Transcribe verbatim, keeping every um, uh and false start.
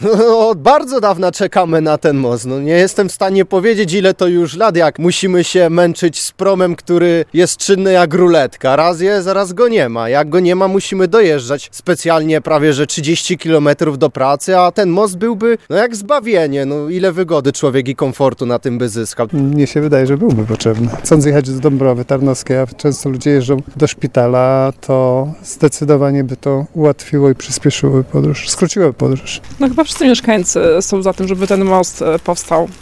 No, od bardzo dawna czekamy na ten most. No, nie jestem w stanie powiedzieć, ile to już lat, jak musimy się męczyć z promem, który jest czynny jak ruletka. Raz jest, raz go nie ma. Jak go nie ma, musimy dojeżdżać specjalnie prawie, że trzydzieści kilometrów do pracy, a ten most byłby, no jak zbawienie. No, ile wygody człowiek i komfortu na tym by zyskał. Mnie się wydaje, że byłby potrzebny. Chcąc jechać z Dąbrowy Tarnowskiej, a często ludzie jeżdżą do szpitala, to zdecydowanie by to ułatwiło i przyspieszyło podróż, skróciło podróż. No chyba wszyscy mieszkańcy są za tym, żeby ten most powstał.